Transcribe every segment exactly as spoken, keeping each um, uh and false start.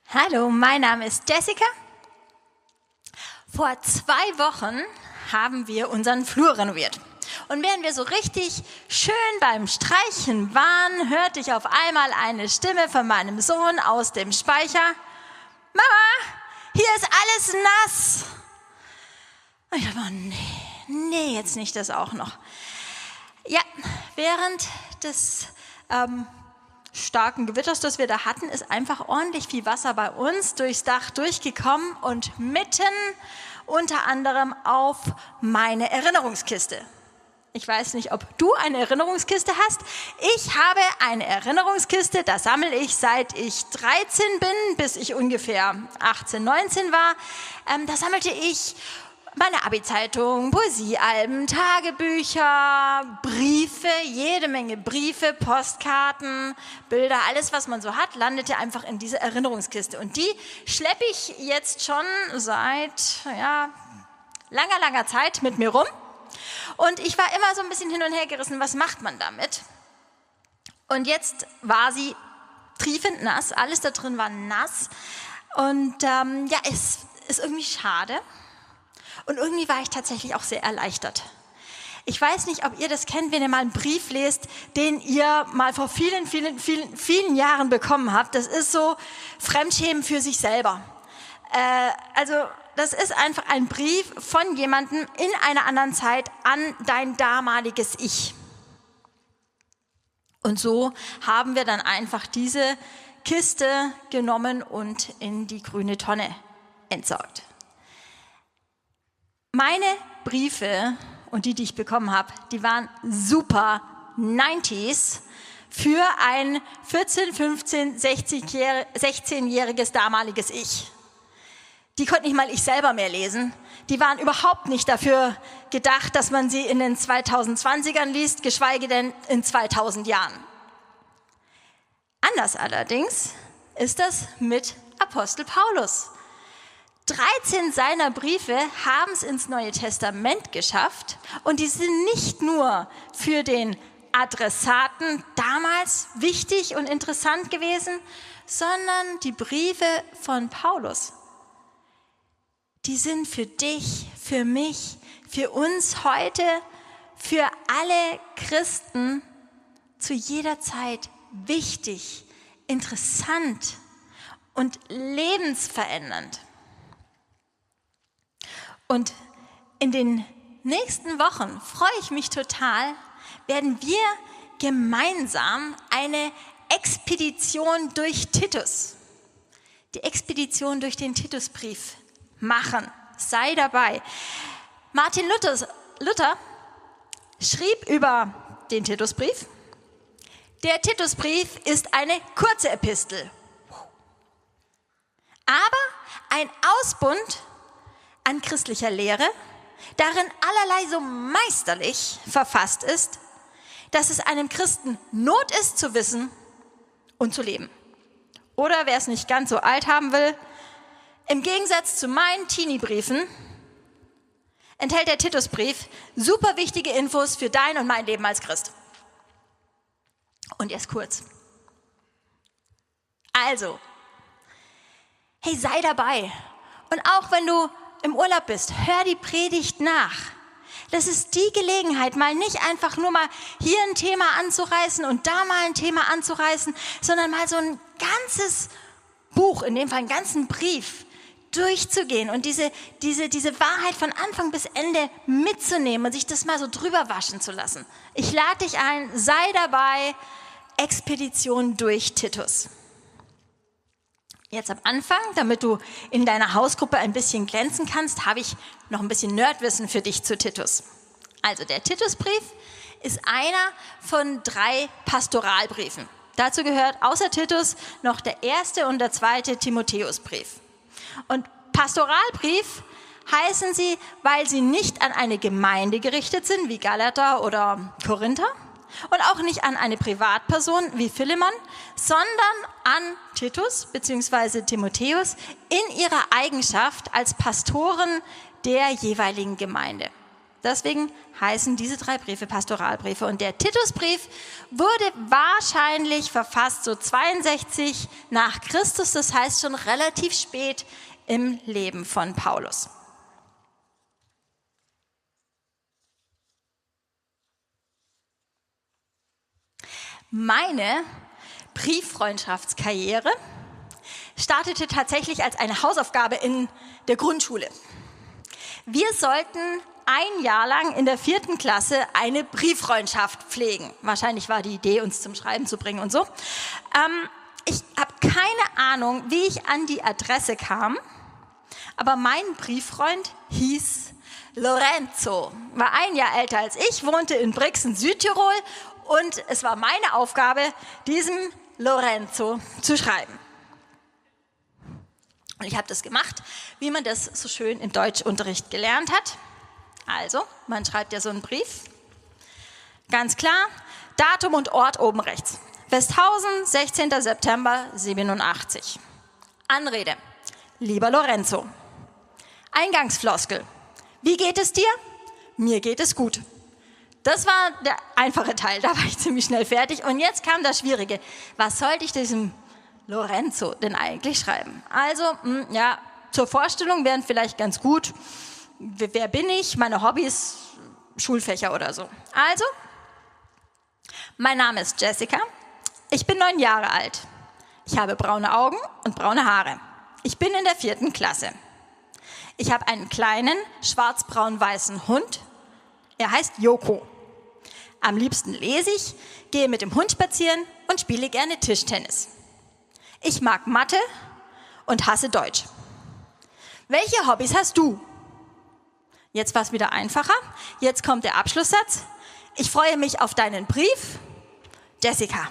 Hallo, mein Name ist Jessica. Vor zwei Wochen haben wir unseren Flur renoviert. Und während wir so richtig schön beim Streichen waren, hörte ich auf einmal eine Stimme von meinem Sohn aus dem Speicher. Mama, hier ist alles nass. Und ich dachte, oh nee, nee, jetzt nicht das auch noch. Ja, während des ähm, starken Gewitters, das wir da hatten, ist einfach ordentlich viel Wasser bei uns durchs Dach durchgekommen und mitten unter anderem auf meine Erinnerungskiste. Ich weiß nicht, ob du eine Erinnerungskiste hast. Ich habe eine Erinnerungskiste, da sammle ich seit ich dreizehn bin, bis ich ungefähr achtzehn, neunzehn war. Ähm, da sammelte ich meine Abi-Zeitung, Poesiealben, Tagebücher, Briefe, jede Menge Briefe, Postkarten, Bilder, alles, was man so hat, landete einfach in diese Erinnerungskiste. Und die schleppe ich jetzt schon seit ja, langer, langer Zeit mit mir rum. Und ich war immer so ein bisschen hin und her gerissen, was macht man damit? Und jetzt war sie triefend nass, alles da drin war nass. Und ähm, ja, es ist irgendwie schade. Und irgendwie war ich tatsächlich auch sehr erleichtert. Ich weiß nicht, ob ihr das kennt, wenn ihr mal einen Brief lest, den ihr mal vor vielen, vielen, vielen, vielen Jahren bekommen habt. Das ist so Fremdschämen für sich selber. Äh, also das ist einfach ein Brief von jemandem in einer anderen Zeit an dein damaliges Ich. Und so haben wir dann einfach diese Kiste genommen und in die grüne Tonne entsorgt. Meine Briefe und die, die ich bekommen habe, die waren super neunziger für ein vierzehn-, fünfzehn-, sechzehnjähriges damaliges Ich. Die konnte nicht mal ich selber mehr lesen. Die waren überhaupt nicht dafür gedacht, dass man sie in den zweitausendzwanzigern liest, geschweige denn in zweitausend Jahren. Anders allerdings ist das mit Apostel Paulus. dreizehn seiner Briefe haben es ins Neue Testament geschafft und die sind nicht nur für den Adressaten damals wichtig und interessant gewesen, sondern die Briefe von Paulus, die sind für dich, für mich, für uns heute, für alle Christen zu jeder Zeit wichtig, interessant und lebensverändernd. Und in den nächsten Wochen, freue ich mich total, werden wir gemeinsam eine Expedition durch Titus, die Expedition durch den Titusbrief machen. Sei dabei. Martin Luther, Luther schrieb über den Titusbrief: Der Titusbrief ist eine kurze Epistel, aber ein Ausbund an christlicher Lehre, darin allerlei so meisterlich verfasst ist, dass es einem Christen Not ist zu wissen und zu leben. Oder wer es nicht ganz so alt haben will, im Gegensatz zu meinen Teenie-Briefen enthält der Titusbrief super wichtige Infos für dein und mein Leben als Christ. Und erst kurz. Also, hey, sei dabei. Und auch wenn du im Urlaub bist, hör die Predigt nach. Das ist die Gelegenheit, mal nicht einfach nur mal hier ein Thema anzureißen und da mal ein Thema anzureißen, sondern mal so ein ganzes Buch, in dem Fall einen ganzen Brief, durchzugehen und diese, diese, diese Wahrheit von Anfang bis Ende mitzunehmen und sich das mal so drüber waschen zu lassen. Ich lade dich ein, sei dabei, Expedition durch Titus. Jetzt am Anfang, damit du in deiner Hausgruppe ein bisschen glänzen kannst, habe ich noch ein bisschen Nerdwissen für dich zu Titus. Also der Titusbrief ist einer von drei Pastoralbriefen. Dazu gehört außer Titus noch der erste und der zweite Timotheusbrief. Und Pastoralbrief heißen sie, weil sie nicht an eine Gemeinde gerichtet sind, wie Galater oder Korinther, und auch nicht an eine Privatperson wie Philemon, sondern an Titus bzw. Timotheus in ihrer Eigenschaft als Pastoren der jeweiligen Gemeinde. Deswegen heißen diese drei Briefe Pastoralbriefe. Und der Titusbrief wurde wahrscheinlich verfasst so zweiundsechzig nach Christus, das heißt schon relativ spät im Leben von Paulus. Meine Brieffreundschaftskarriere startete tatsächlich als eine Hausaufgabe in der Grundschule. Wir sollten ein Jahr lang in der vierten Klasse eine Brieffreundschaft pflegen. Wahrscheinlich war die Idee, uns zum Schreiben zu bringen und so. Ähm, ich habe keine Ahnung, wie ich an die Adresse kam, aber mein Brieffreund hieß Lorenzo, war ein Jahr älter als ich, wohnte in Brixen, Südtirol, und es war meine Aufgabe, diesem Lorenzo zu schreiben. Und ich habe das gemacht, wie man das so schön im Deutschunterricht gelernt hat. Also, man schreibt ja so einen Brief. Ganz klar, Datum und Ort oben rechts. Westhausen, sechzehnter September siebenundachtzig. Anrede, lieber Lorenzo. Eingangsfloskel, wie geht es dir? Mir geht es gut. Das war der einfache Teil, da war ich ziemlich schnell fertig. Und jetzt kam das Schwierige. Was sollte ich diesem Lorenzo denn eigentlich schreiben? Also, mh, ja, zur Vorstellung wären vielleicht ganz gut, wer bin ich, meine Hobbys, Schulfächer oder so. Also, mein Name ist Jessica, ich bin neun Jahre alt. Ich habe braune Augen und braune Haare. Ich bin in der vierten Klasse. Ich habe einen kleinen, schwarz-braun-weißen Hund. Er heißt Joko. Am liebsten lese ich, gehe mit dem Hund spazieren und spiele gerne Tischtennis. Ich mag Mathe und hasse Deutsch. Welche Hobbys hast du? Jetzt war es wieder einfacher. Jetzt kommt der Abschlusssatz. Ich freue mich auf deinen Brief, Jessica.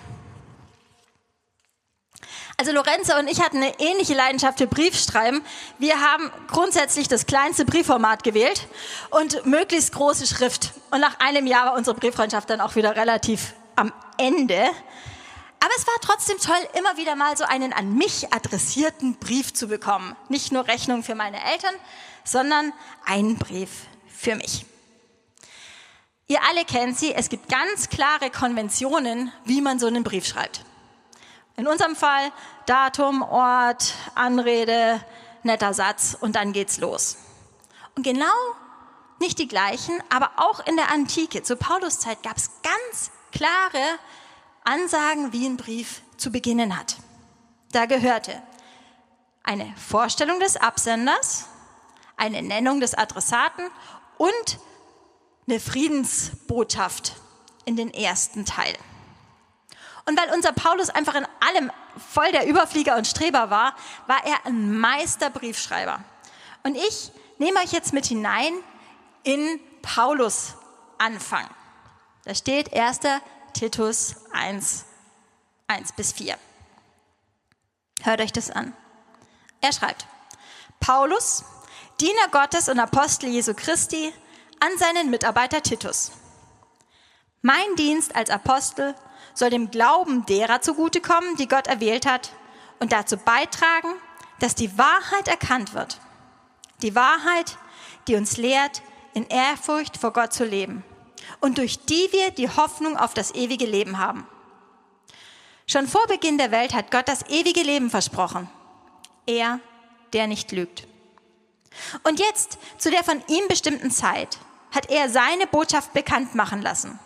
Also Lorenzo und ich hatten eine ähnliche Leidenschaft für Briefschreiben. Wir haben grundsätzlich das kleinste Briefformat gewählt und möglichst große Schrift. Und nach einem Jahr war unsere Brieffreundschaft dann auch wieder relativ am Ende. Aber es war trotzdem toll, immer wieder mal so einen an mich adressierten Brief zu bekommen. Nicht nur Rechnung für meine Eltern, sondern einen Brief für mich. Ihr alle kennt sie, es gibt ganz klare Konventionen, wie man so einen Brief schreibt. In unserem Fall Datum, Ort, Anrede, netter Satz und dann geht's los. Und genau nicht die gleichen, aber auch in der Antike, zur Pauluszeit, gab es ganz klare Ansagen, wie ein Brief zu beginnen hat. Da gehörte eine Vorstellung des Absenders, eine Nennung des Adressaten und eine Friedensbotschaft in den ersten Teil. Und weil unser Paulus einfach in allem voll der Überflieger und Streber war, war er ein Meisterbriefschreiber. Und ich nehme euch jetzt mit hinein in Paulus Anfang. Da steht erster Titus eins, eins bis vier. Hört euch das an. Er schreibt, Paulus, Diener Gottes und Apostel Jesu Christi, an seinen Mitarbeiter Titus. Mein Dienst als Apostel soll dem Glauben derer zugutekommen, die Gott erwählt hat, und dazu beitragen, dass die Wahrheit erkannt wird. Die Wahrheit, die uns lehrt, in Ehrfurcht vor Gott zu leben und durch die wir die Hoffnung auf das ewige Leben haben. Schon vor Beginn der Welt hat Gott das ewige Leben versprochen. Er, der nicht lügt. Und jetzt, zu der von ihm bestimmten Zeit, hat er seine Botschaft bekannt machen lassen.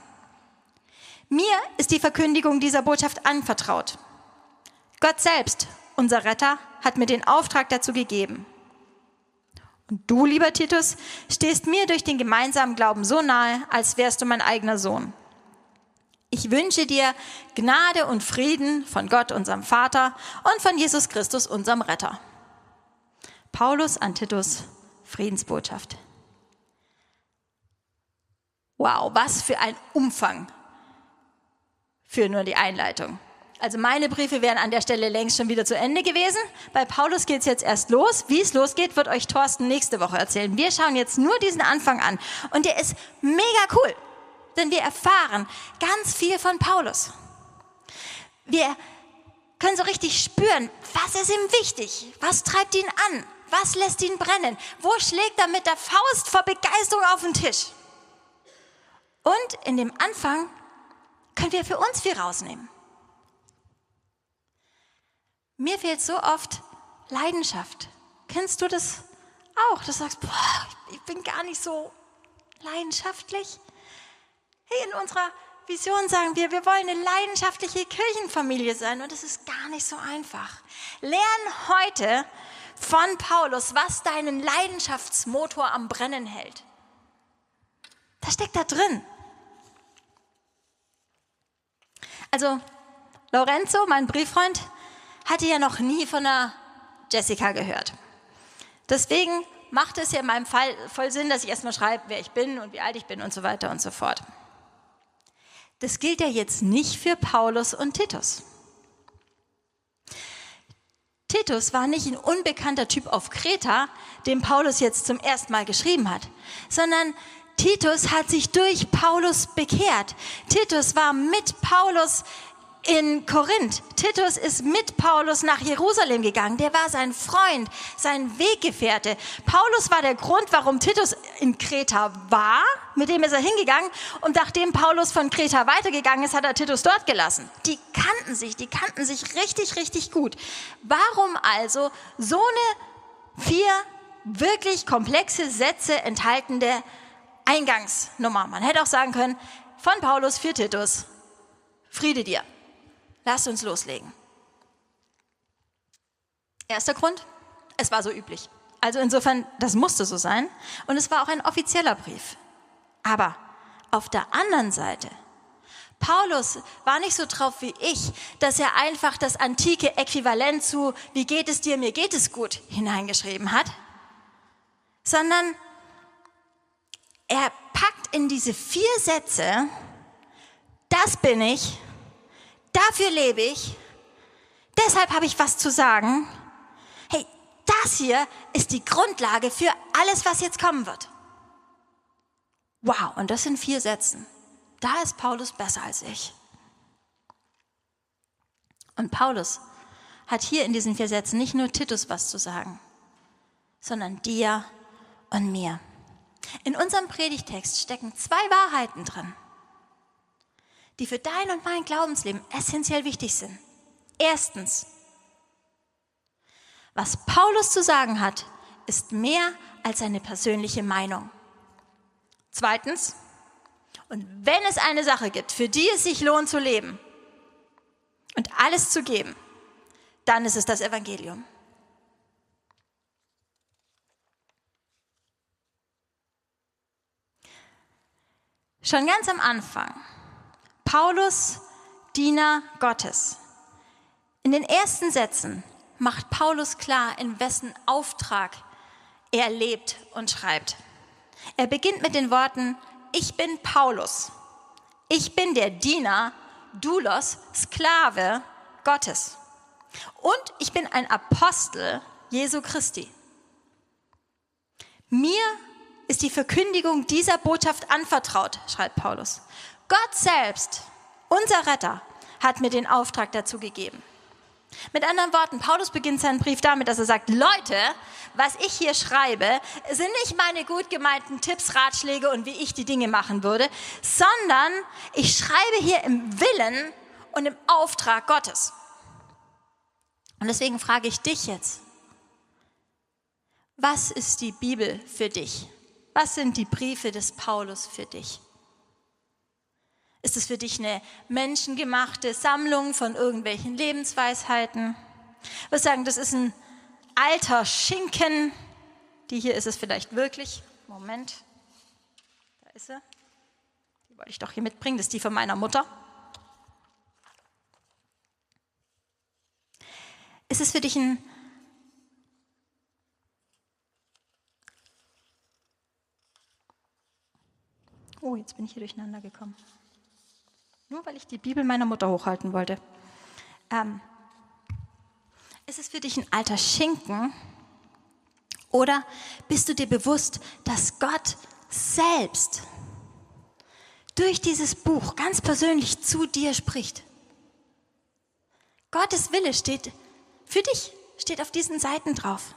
Mir ist die Verkündigung dieser Botschaft anvertraut. Gott selbst, unser Retter, hat mir den Auftrag dazu gegeben. Und du, lieber Titus, stehst mir durch den gemeinsamen Glauben so nahe, als wärst du mein eigener Sohn. Ich wünsche dir Gnade und Frieden von Gott, unserem Vater, und von Jesus Christus, unserem Retter. Paulus an Titus, Friedensbotschaft. Wow, was für ein Umfang für nur die Einleitung. Also meine Briefe wären an der Stelle längst schon wieder zu Ende gewesen. Bei Paulus geht es jetzt erst los. Wie es losgeht, wird euch Thorsten nächste Woche erzählen. Wir schauen jetzt nur diesen Anfang an. Und der ist mega cool, denn wir erfahren ganz viel von Paulus. Wir können so richtig spüren, was ist ihm wichtig? Was treibt ihn an? Was lässt ihn brennen? Wo schlägt er mit der Faust vor Begeisterung auf den Tisch? Und in dem Anfang können wir für uns viel rausnehmen. Mir fehlt so oft Leidenschaft. Kennst du das auch? Du sagst, boah, ich bin gar nicht so leidenschaftlich. Hey, in unserer Vision sagen wir, wir wollen eine leidenschaftliche Kirchenfamilie sein und das ist gar nicht so einfach. Lern heute von Paulus, was deinen Leidenschaftsmotor am Brennen hält. Das steckt da drin. Also Lorenzo, mein Brieffreund, hatte ja noch nie von der Jessica gehört. Deswegen macht es ja in meinem Fall voll Sinn, dass ich erstmal schreibe, wer ich bin und wie alt ich bin und so weiter und so fort. Das gilt ja jetzt nicht für Paulus und Titus. Titus war nicht ein unbekannter Typ auf Kreta, dem Paulus jetzt zum ersten Mal geschrieben hat, sondern Titus hat sich durch Paulus bekehrt. Titus war mit Paulus in Korinth. Titus ist mit Paulus nach Jerusalem gegangen. Der war sein Freund, sein Weggefährte. Paulus war der Grund, warum Titus in Kreta war. Mit dem ist er hingegangen. Und nachdem Paulus von Kreta weitergegangen ist, hat er Titus dort gelassen. Die kannten sich, die kannten sich richtig, richtig gut. Warum also so eine vier wirklich komplexe Sätze enthaltende Eingangsnummer? Man hätte auch sagen können, von Paulus für Titus, Friede dir. Lasst uns loslegen. Erster Grund, es war so üblich. Also insofern, das musste so sein. Und es war auch ein offizieller Brief. Aber auf der anderen Seite, Paulus war nicht so drauf wie ich, dass er einfach das antike Äquivalent zu wie geht es dir, mir geht es gut hineingeschrieben hat, sondern er packt in diese vier Sätze, das bin ich, dafür lebe ich, deshalb habe ich was zu sagen. Hey, das hier ist die Grundlage für alles, was jetzt kommen wird. Wow, und das sind vier Sätzen. Da ist Paulus besser als ich. Und Paulus hat hier in diesen vier Sätzen nicht nur Titus was zu sagen, sondern dir und mir. In unserem Predigtext stecken zwei Wahrheiten drin, die für dein und mein Glaubensleben essentiell wichtig sind. Erstens, was Paulus zu sagen hat, ist mehr als seine persönliche Meinung. Zweitens, und wenn es eine Sache gibt, für die es sich lohnt zu leben und alles zu geben, dann ist es das Evangelium. Schon ganz am Anfang, Paulus, Diener Gottes. In den ersten Sätzen macht Paulus klar, in wessen Auftrag er lebt und schreibt. Er beginnt mit den Worten, ich bin Paulus, ich bin der Diener, Doulos, Sklave Gottes und ich bin ein Apostel Jesu Christi. Mir ist die Verkündigung dieser Botschaft anvertraut, schreibt Paulus. Gott selbst, unser Retter, hat mir den Auftrag dazu gegeben. Mit anderen Worten, Paulus beginnt seinen Brief damit, dass er sagt, Leute, was ich hier schreibe, sind nicht meine gut gemeinten Tipps, Ratschläge und wie ich die Dinge machen würde, sondern ich schreibe hier im Willen und im Auftrag Gottes. Und deswegen frage ich dich jetzt, was ist die Bibel für dich? Was sind die Briefe des Paulus für dich? Ist es für dich eine menschengemachte Sammlung von irgendwelchen Lebensweisheiten? Ich würde sagen, das ist ein alter Schinken. Die hier ist es vielleicht wirklich. Moment, da ist sie. Die wollte ich doch hier mitbringen. Das ist die von meiner Mutter. Ist es für dich ein Oh, jetzt bin ich hier durcheinander gekommen. Nur weil ich die Bibel meiner Mutter hochhalten wollte. Ähm, ist es für dich ein alter Schinken? Oder bist du dir bewusst, dass Gott selbst durch dieses Buch ganz persönlich zu dir spricht? Gottes Wille steht für dich, steht auf diesen Seiten drauf.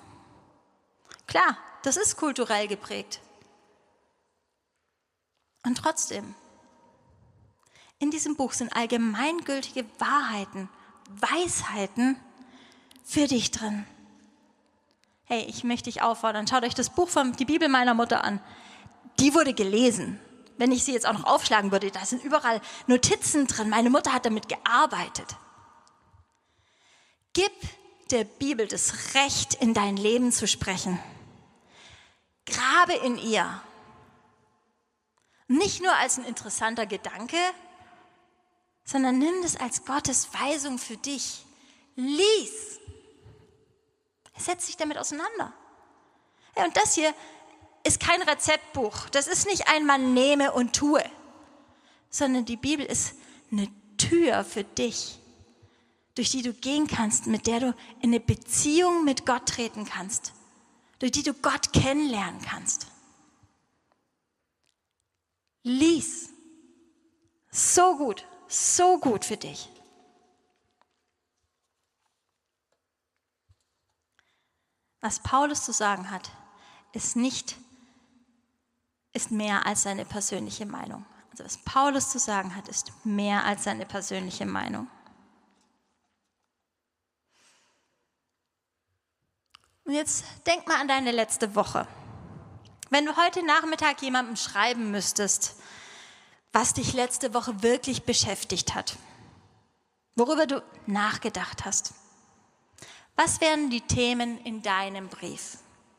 Klar, das ist kulturell geprägt. Und trotzdem In diesem Buch sind allgemeingültige Wahrheiten, Weisheiten für dich drin. Hey, ich möchte dich auffordern, schaut euch das Buch von die Bibel meiner Mutter an. Die wurde gelesen. Wenn ich sie jetzt auch noch aufschlagen würde, da sind überall Notizen drin. Meine Mutter hat damit gearbeitet. Gib der Bibel das Recht, in dein Leben zu sprechen. Grabe in ihr. Nicht nur als ein interessanter Gedanke, sondern nimm das als Gottes Weisung für dich. Lies. Setz dich damit auseinander. Ja, und das hier ist kein Rezeptbuch. Das ist nicht ein Man nehme und tue, sondern die Bibel ist eine Tür für dich, durch die du gehen kannst, mit der du in eine Beziehung mit Gott treten kannst, durch die du Gott kennenlernen kannst. Lies. So gut, so gut für dich. Was Paulus zu sagen hat, ist nicht, ist mehr als seine persönliche Meinung. Also was Paulus zu sagen hat, ist mehr als seine persönliche Meinung. Und jetzt denk mal an deine letzte Woche. Wenn du heute Nachmittag jemandem schreiben müsstest, was dich letzte Woche wirklich beschäftigt hat, worüber du nachgedacht hast, was wären die Themen in deinem Brief?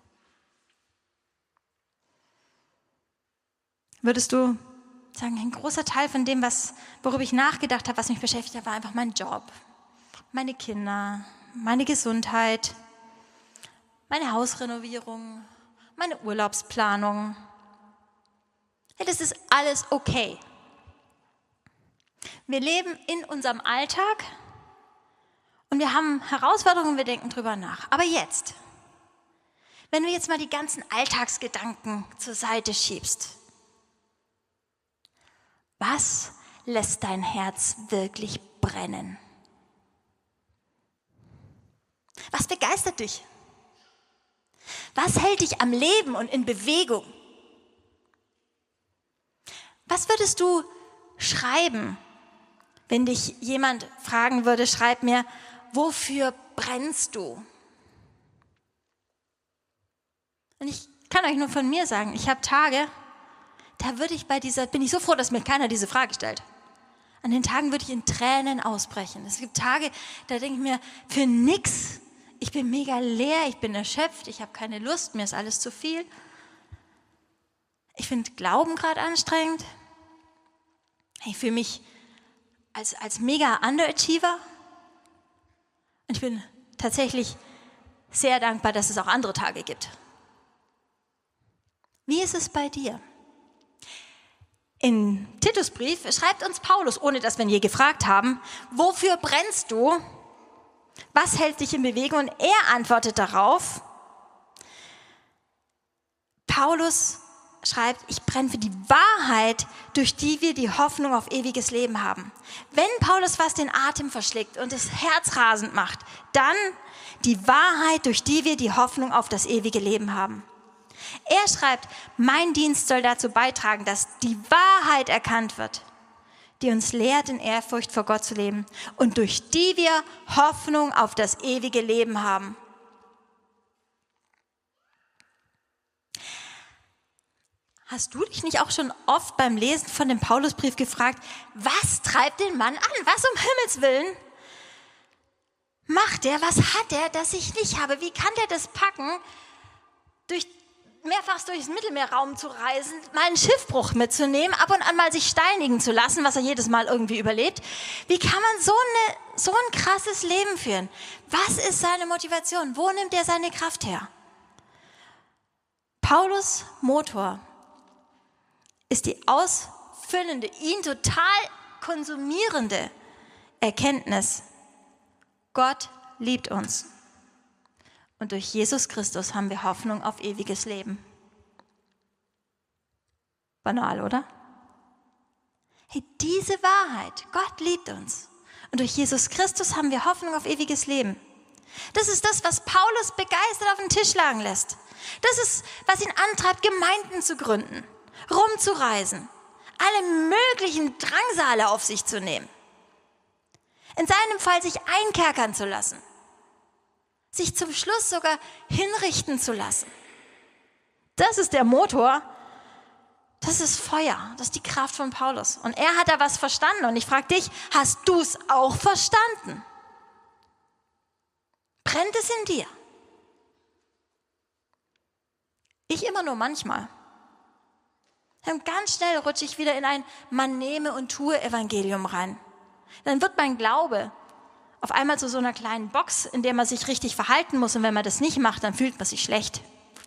Würdest du sagen, ein großer Teil von dem, was, worüber ich nachgedacht habe, was mich beschäftigt hat, war einfach mein Job, meine Kinder, meine Gesundheit, meine Hausrenovierung, meine Urlaubsplanung. Ja, das ist alles okay. Wir leben in unserem Alltag und wir haben Herausforderungen und wir denken drüber nach. Aber jetzt, wenn du jetzt mal die ganzen Alltagsgedanken zur Seite schiebst, was lässt dein Herz wirklich brennen? Was begeistert dich? Was hält dich am Leben und in Bewegung? Was würdest du schreiben, wenn dich jemand fragen würde, schreib mir, wofür brennst du? Und ich kann euch nur von mir sagen, ich habe Tage, da würde ich bei dieser, bin ich so froh, dass mir keiner diese Frage stellt. An den Tagen würde ich in Tränen ausbrechen. Es gibt Tage, da denke ich mir, für nix, ich bin mega leer, ich bin erschöpft, ich habe keine Lust, mir ist alles zu viel. Ich finde Glauben gerade anstrengend. Ich fühle mich als, als mega Underachiever. Und ich bin tatsächlich sehr dankbar, dass es auch andere Tage gibt. Wie ist es bei dir? In Titusbrief schreibt uns Paulus, ohne dass wir ihn je gefragt haben, wofür brennst du? Was hält dich in Bewegung? Und er antwortet darauf, Paulus schreibt, ich brenne für die Wahrheit, durch die wir die Hoffnung auf ewiges Leben haben. Wenn Paulus was den Atem verschlägt und das Herz rasend macht, dann die Wahrheit, durch die wir die Hoffnung auf das ewige Leben haben. Er schreibt, mein Dienst soll dazu beitragen, dass die Wahrheit erkannt wird, die uns lehrt, in Ehrfurcht vor Gott zu leben und durch die wir Hoffnung auf das ewige Leben haben. Hast du dich nicht auch schon oft beim Lesen von dem Paulusbrief gefragt, was treibt den Mann an? Was um Himmels Willen macht er? Was hat er, das ich nicht habe? Wie kann der das packen, durch mehrfach durchs Mittelmeerraum zu reisen, mal einen Schiffbruch mitzunehmen, ab und an mal sich steinigen zu lassen, was er jedes Mal irgendwie überlebt. Wie kann man so, eine, so ein krasses Leben führen? Was ist seine Motivation? Wo nimmt er seine Kraft her? Paulus' Motor ist die ausfüllende, ihn total konsumierende Erkenntnis. Gott liebt uns. Und durch Jesus Christus haben wir Hoffnung auf ewiges Leben. Banal, oder? Hey, diese Wahrheit, Gott liebt uns. Und durch Jesus Christus haben wir Hoffnung auf ewiges Leben. Das ist das, was Paulus begeistert auf den Tisch lagen lässt. Das ist, was ihn antreibt, Gemeinden zu gründen, rumzureisen, alle möglichen Drangsale auf sich zu nehmen. In seinem Fall sich einkerkern zu lassen. Sich zum Schluss sogar hinrichten zu lassen. Das ist der Motor, das ist Feuer, das ist die Kraft von Paulus. Und er hat da was verstanden. Und ich frage dich, hast du es auch verstanden? Brennt es in dir? Ich immer nur manchmal. Und ganz schnell rutsche ich wieder in ein Man nehme und tue Evangelium rein. Dann wird mein Glaube auf einmal zu so einer kleinen Box, in der man sich richtig verhalten muss. Und wenn man das nicht macht, dann fühlt man sich schlecht.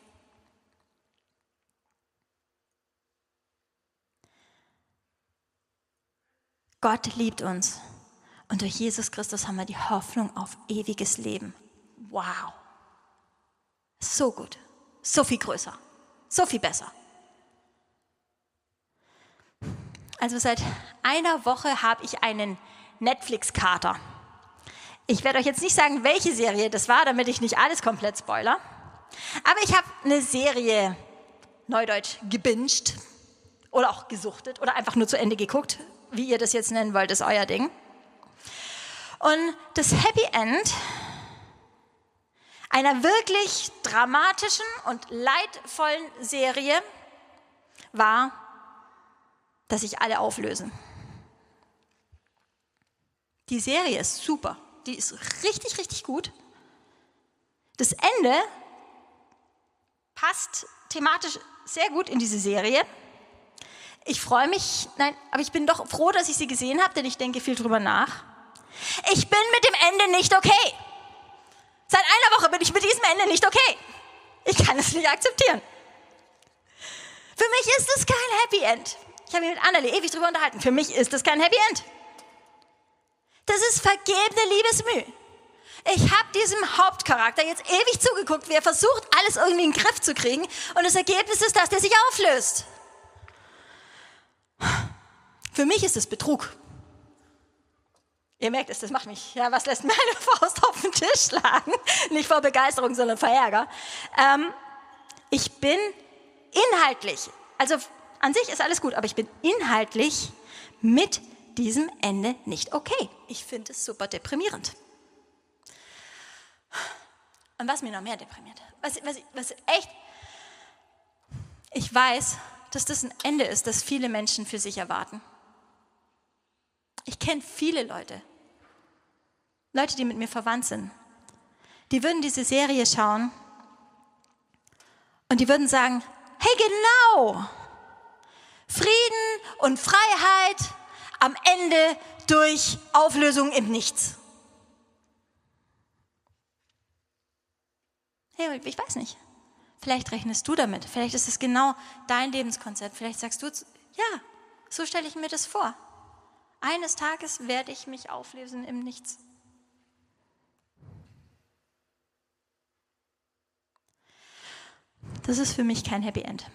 Gott liebt uns. Und durch Jesus Christus haben wir die Hoffnung auf ewiges Leben. Wow. So gut. So viel größer. So viel besser. Also seit einer Woche habe ich einen Netflix-Kater. Ich werde euch jetzt nicht sagen, welche Serie das war, damit ich nicht alles komplett spoiler. Aber ich habe eine Serie, neudeutsch, gebinged oder auch gesuchtet oder einfach nur zu Ende geguckt. Wie ihr das jetzt nennen wollt, ist euer Ding. Und das Happy End einer wirklich dramatischen und leidvollen Serie war, dass sich alle auflösen. Die Serie ist super. Die ist richtig, richtig gut. Das Ende passt thematisch sehr gut in diese Serie. Ich freue mich, nein, aber ich bin doch froh, dass ich sie gesehen habe, denn ich denke viel drüber nach. Ich bin mit dem Ende nicht okay. Seit einer Woche bin ich mit diesem Ende nicht okay. Ich kann es nicht akzeptieren. Für mich ist es kein Happy End. Ich habe mich mit Annelie ewig drüber unterhalten. Für mich ist es kein Happy End. Das ist vergebene Liebesmüh. Ich habe diesem Hauptcharakter jetzt ewig zugeguckt, wie er versucht, alles irgendwie in den Griff zu kriegen. Und das Ergebnis ist, dass der sich auflöst. Für mich ist es Betrug. Ihr merkt es, das macht mich, ja, was lässt meine Faust auf den Tisch schlagen? Nicht vor Begeisterung, sondern vor Ärger. Ähm, ich bin inhaltlich, also an sich ist alles gut, aber ich bin inhaltlich mit diesem Ende nicht okay. Ich finde es super deprimierend. Und was mir noch mehr deprimiert, was, was, was echt, ich weiß, dass das ein Ende ist, das viele Menschen für sich erwarten. Ich kenne viele Leute, Leute, die mit mir verwandt sind, die würden diese Serie schauen und die würden sagen, hey genau, Frieden und Freiheit am Ende durch Auflösung im Nichts. Hey, ich weiß nicht, vielleicht rechnest du damit, vielleicht ist es genau dein Lebenskonzept, vielleicht sagst du, ja, so stelle ich mir das vor. Eines Tages werde ich mich auflösen im Nichts. Das ist für mich kein Happy End.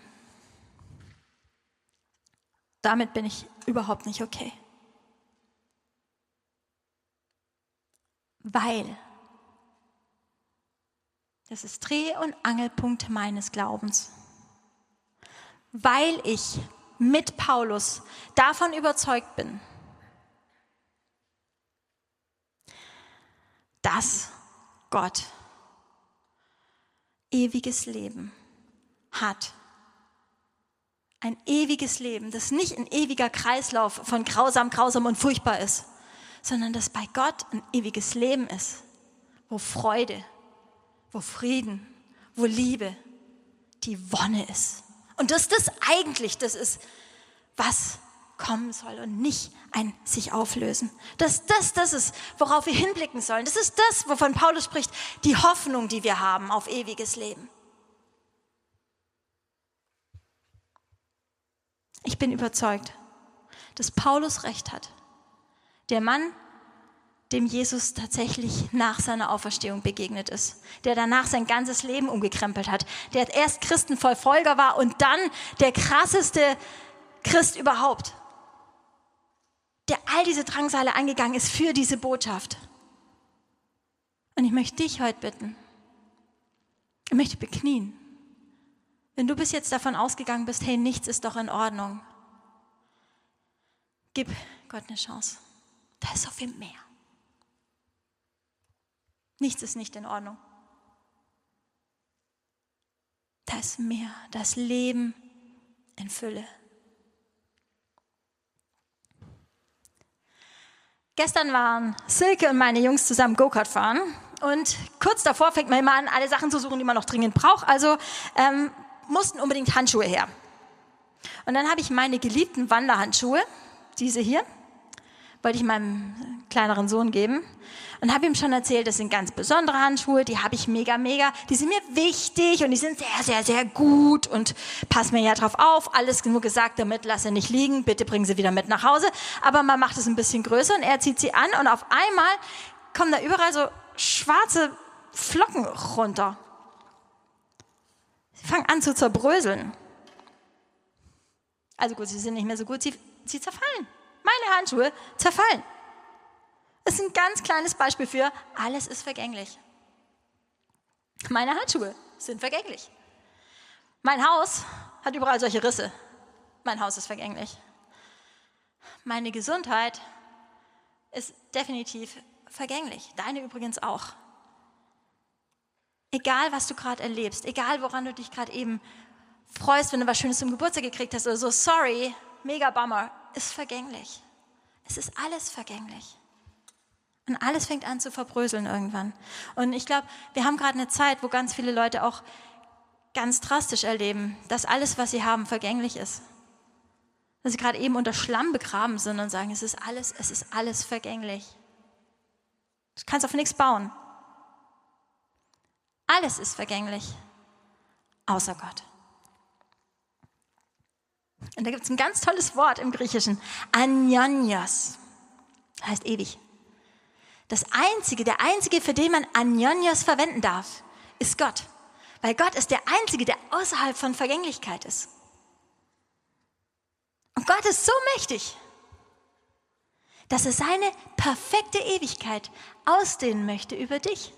Damit bin ich überhaupt nicht okay. Weil das ist Dreh- und Angelpunkt meines Glaubens. Weil ich mit Paulus davon überzeugt bin, dass Gott ewiges Leben hat. Ein ewiges Leben, das nicht ein ewiger Kreislauf von grausam, grausam und furchtbar ist, sondern dass bei Gott ein ewiges Leben ist, wo Freude, wo Frieden, wo Liebe, die Wonne ist. Und dass das eigentlich das ist, was kommen soll und nicht ein sich auflösen. Dass das das ist, worauf wir hinblicken sollen. Das ist das, wovon Paulus spricht, die Hoffnung, die wir haben auf ewiges Leben. Ich bin überzeugt, dass Paulus recht hat. Der Mann, dem Jesus tatsächlich nach seiner Auferstehung begegnet ist, der danach sein ganzes Leben umgekrempelt hat, der erst Christenverfolger war und dann der krasseste Christ überhaupt, der all diese Drangsale angegangen ist für diese Botschaft. Und ich möchte dich heute bitten, ich möchte beknien. Wenn du bis jetzt davon ausgegangen bist, hey, nichts ist doch in Ordnung, Gib Gott eine Chance. Da ist so viel mehr. Nichts ist nicht in Ordnung. Da ist mehr, das Leben in Fülle. Gestern waren Silke und meine Jungs zusammen Go-Kart fahren und kurz davor fängt man immer an, alle Sachen zu suchen, die man noch dringend braucht. Also ähm, mussten unbedingt Handschuhe her. Und dann habe ich meine geliebten Wanderhandschuhe, diese hier, wollte ich meinem kleineren Sohn geben und habe ihm schon erzählt, das sind ganz besondere Handschuhe, die habe ich mega, mega, die sind mir wichtig und die sind sehr, sehr, sehr gut und pass mir ja drauf auf, alles nur gesagt damit, lass sie nicht liegen, bitte bring sie wieder mit nach Hause, aber man macht es ein bisschen größer und er zieht sie an und auf einmal kommen da überall so schwarze Flocken runter. Sie fangen an zu zerbröseln. Also gut, sie sind nicht mehr so gut, sie, sie zerfallen. Meine Handschuhe zerfallen. Das ist ein ganz kleines Beispiel für, alles ist vergänglich. Meine Handschuhe sind vergänglich. Mein Haus hat überall solche Risse. Mein Haus ist vergänglich. Meine Gesundheit ist definitiv vergänglich. Deine übrigens auch. Egal, was du gerade erlebst, egal, woran du dich gerade eben freust, wenn du was Schönes zum Geburtstag gekriegt hast oder so, sorry, mega Bummer, ist vergänglich. Es ist alles vergänglich. Und alles fängt an zu verbröseln irgendwann. Und ich glaube, wir haben gerade eine Zeit, wo ganz viele Leute auch ganz drastisch erleben, dass alles, was sie haben, vergänglich ist. Dass sie gerade eben unter Schlamm begraben sind und sagen, es ist alles, es ist alles vergänglich. Du kannst auf nichts bauen. Alles ist vergänglich, außer Gott. Und da gibt es ein ganz tolles Wort im Griechischen, Anionios, heißt ewig. Das Einzige, der Einzige, für den man Anionios verwenden darf, ist Gott. Weil Gott ist der Einzige, der außerhalb von Vergänglichkeit ist. Und Gott ist so mächtig, dass er seine perfekte Ewigkeit ausdehnen möchte über dich.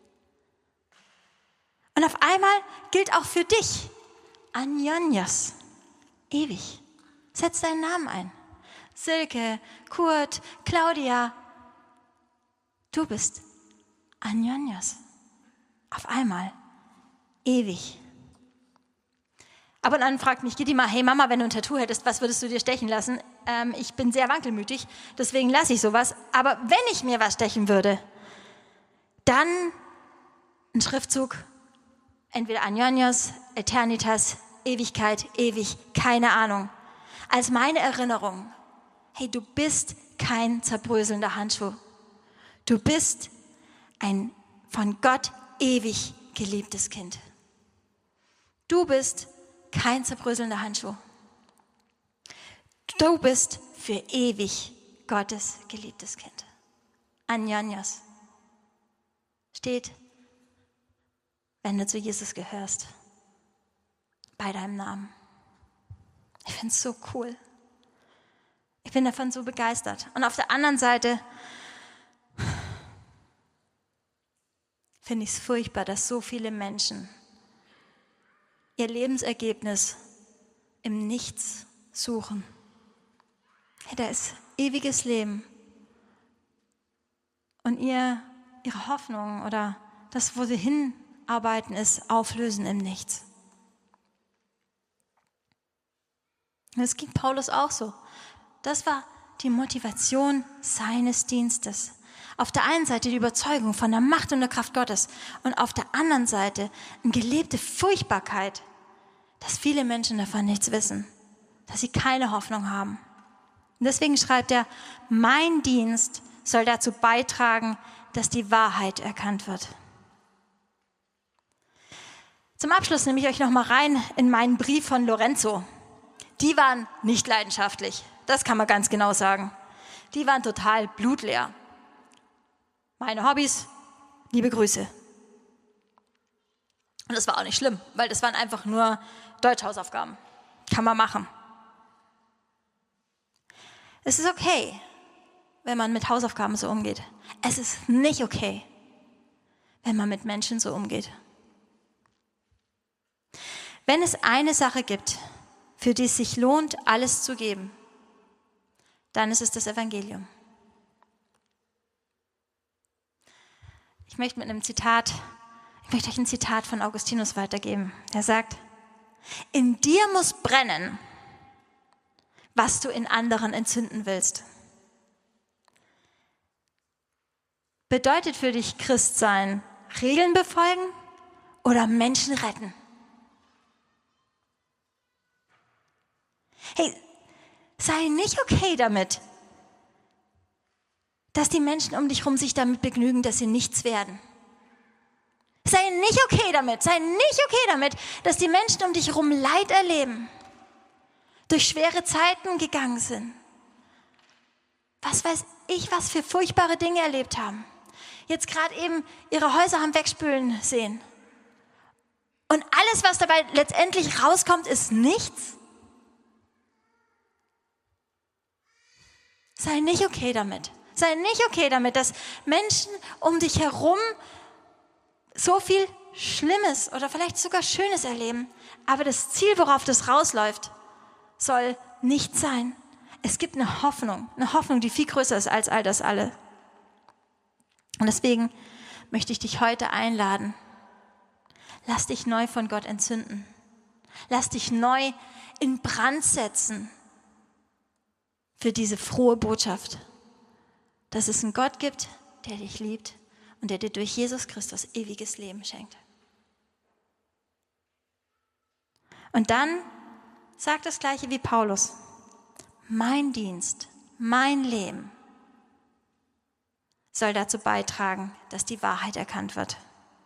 Und auf einmal gilt auch für dich Anionios. Ewig. Setz deinen Namen ein. Silke, Kurt, Claudia. Du bist Anionios. Auf einmal. Ewig. Ab und an fragt mich Gitti mal, hey Mama, wenn du ein Tattoo hättest, was würdest du dir stechen lassen? Ähm, ich bin sehr wankelmütig, deswegen lasse ich sowas. Aber wenn ich mir was stechen würde, dann ein Schriftzug, entweder Anionios, Eternitas, Ewigkeit, ewig, keine Ahnung. Als meine Erinnerung, hey, du bist kein zerbröselnder Handschuh. Du bist ein von Gott ewig geliebtes Kind. Du bist kein zerbröselnder Handschuh. Du bist für ewig Gottes geliebtes Kind. Anionios steht, wenn du zu Jesus gehörst. Bei deinem Namen. Ich finde es so cool. Ich bin davon so begeistert. Und auf der anderen Seite finde ich es furchtbar, dass so viele Menschen ihr Lebensergebnis im Nichts suchen. Hey, da ist ewiges Leben. Und ihr, ihre Hoffnung oder das, wo sie hinarbeiten, ist Auflösen im Nichts. Das ging Paulus auch so. Das war die Motivation seines Dienstes. Auf der einen Seite die Überzeugung von der Macht und der Kraft Gottes und auf der anderen Seite eine gelebte Furchtbarkeit, dass viele Menschen davon nichts wissen, dass sie keine Hoffnung haben. Und deswegen schreibt er, mein Dienst soll dazu beitragen, dass die Wahrheit erkannt wird. Zum Abschluss nehme ich euch noch mal rein in meinen Brief von Lorenzo. Die waren nicht leidenschaftlich, das kann man ganz genau sagen. Die waren total blutleer. Meine Hobbys, liebe Grüße. Und das war auch nicht schlimm, weil das waren einfach nur Deutschhausaufgaben. Kann man machen. Es ist okay, wenn man mit Hausaufgaben so umgeht. Es ist nicht okay, wenn man mit Menschen so umgeht. Wenn es eine Sache gibt, für die es sich lohnt, alles zu geben, dann ist es das Evangelium. Ich möchte mit einem Zitat, ich möchte euch ein Zitat von Augustinus weitergeben. Er sagt, in dir muss brennen, was du in anderen entzünden willst. Bedeutet für dich Christsein Regeln befolgen oder Menschen retten? Hey, sei nicht okay damit, dass die Menschen um dich herum sich damit begnügen, dass sie nichts werden. Sei nicht okay damit, sei nicht okay damit, dass die Menschen um dich herum Leid erleben, durch schwere Zeiten gegangen sind. Was weiß ich, was für furchtbare Dinge erlebt haben. Jetzt gerade eben ihre Häuser haben wegspülen sehen. Und alles, was dabei letztendlich rauskommt, ist nichts. Sei nicht okay damit. Sei nicht okay damit, dass Menschen um dich herum so viel Schlimmes oder vielleicht sogar Schönes erleben. Aber das Ziel, worauf das rausläuft, soll nicht sein. Es gibt eine Hoffnung, eine Hoffnung, die viel größer ist als all das alle. Und deswegen möchte ich dich heute einladen. Lass dich neu von Gott entzünden. Lass dich neu in Brand setzen für diese frohe Botschaft, dass es einen Gott gibt, der dich liebt und der dir durch Jesus Christus ewiges Leben schenkt. Und dann sagt das Gleiche wie Paulus. Mein Dienst, mein Leben soll dazu beitragen, dass die Wahrheit erkannt wird.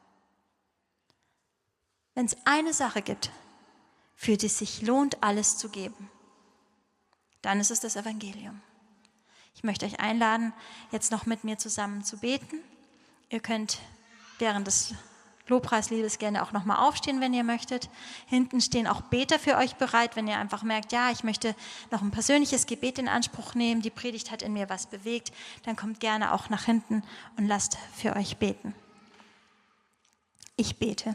Wenn es eine Sache gibt, für die es sich lohnt, alles zu geben, dann ist es das Evangelium. Ich möchte euch einladen, jetzt noch mit mir zusammen zu beten. Ihr könnt während des Lobpreisliedes gerne auch nochmal aufstehen, wenn ihr möchtet. Hinten stehen auch Beter für euch bereit, wenn ihr einfach merkt, ja, ich möchte noch ein persönliches Gebet in Anspruch nehmen, die Predigt hat in mir was bewegt, dann kommt gerne auch nach hinten und lasst für euch beten. Ich bete.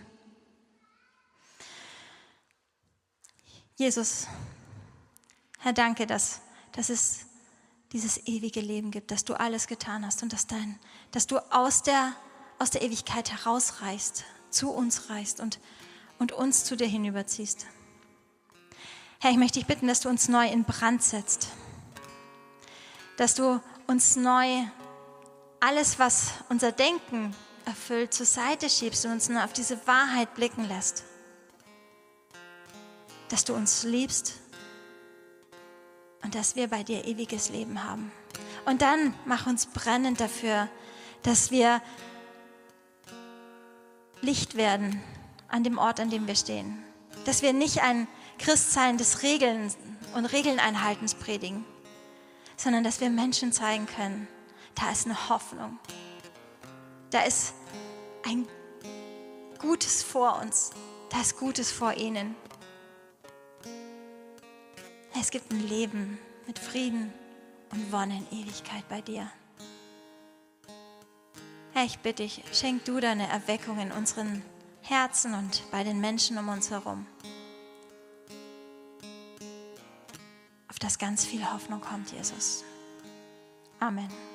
Jesus, Herr, danke, dass, dass es dieses ewige Leben gibt, dass du alles getan hast und dass, dein, dass du aus der, aus der Ewigkeit herausreichst, zu uns reichst und, und uns zu dir hinüberziehst. Herr, ich möchte dich bitten, dass du uns neu in Brand setzt, dass du uns neu alles, was unser Denken erfüllt, zur Seite schiebst und uns nur auf diese Wahrheit blicken lässt, dass du uns liebst und dass wir bei dir ewiges Leben haben. Und dann mach uns brennend dafür, dass wir Licht werden an dem Ort, an dem wir stehen. Dass wir nicht ein Christsein des Regeln und Regeln-Einhaltens predigen, sondern dass wir Menschen zeigen können, da ist eine Hoffnung. Da ist ein Gutes vor uns. Da ist Gutes vor ihnen. Es gibt ein Leben mit Frieden und Wonne in Ewigkeit bei dir. Herr, ich bitte dich, schenk du deine Erweckung in unseren Herzen und bei den Menschen um uns herum. Auf das ganz viel Hoffnung kommt, Jesus. Amen.